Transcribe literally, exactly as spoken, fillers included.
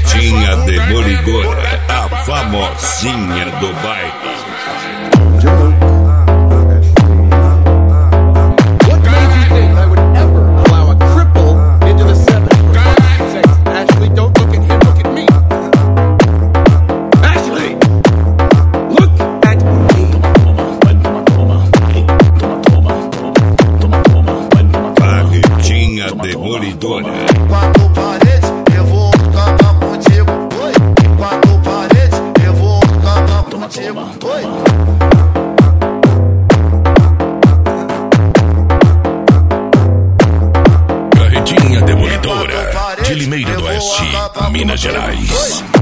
Barretinha Demolidora, a famosinha do baile. Demolidora. Quatro paredes, eu vou cantar contigo. Oi. Quatro paredes, eu vou cantar contigo. Oi. Barretinha Demolidora, de Limeira do Oeste, Minas Gerais.